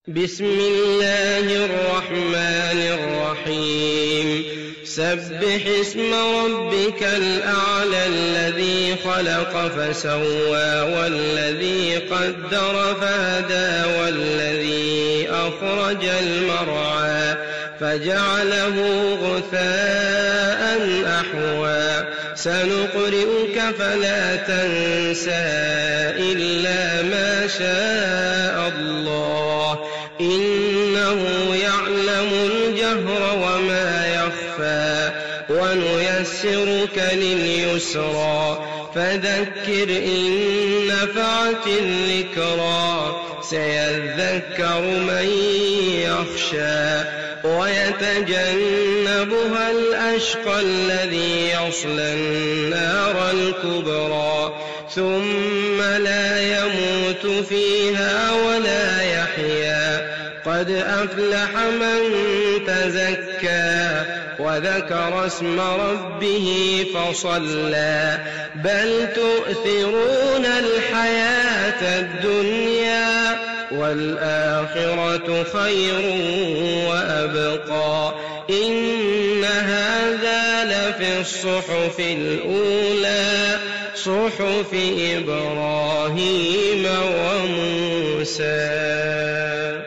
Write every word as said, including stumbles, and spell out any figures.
بسم الله الرحمن الرحيم سبح اسم ربك الأعلى الذي خلق فسوى والذي قدر فهدى والذي أخرج المرعى فجعله غثاء أحوى سنقرئك فلا تنسى إلا ما شاء الله إنه يعلم الجهر وما يخفى ونيسرك لليسرى فذكر إن نفعت الذكرى سيذكر من يخشى ويتجنبها الأشقى الذي يصلى النار الكبرى ثم لا يموت فيها ولا يحيا قد أفلح من تزكى وذكر اسم ربه فصلى بل تؤثرون الحياة الدنيا والآخرة خير وأبقى إن هذا لفي الصحف الأولى صحف إبراهيم وموسى.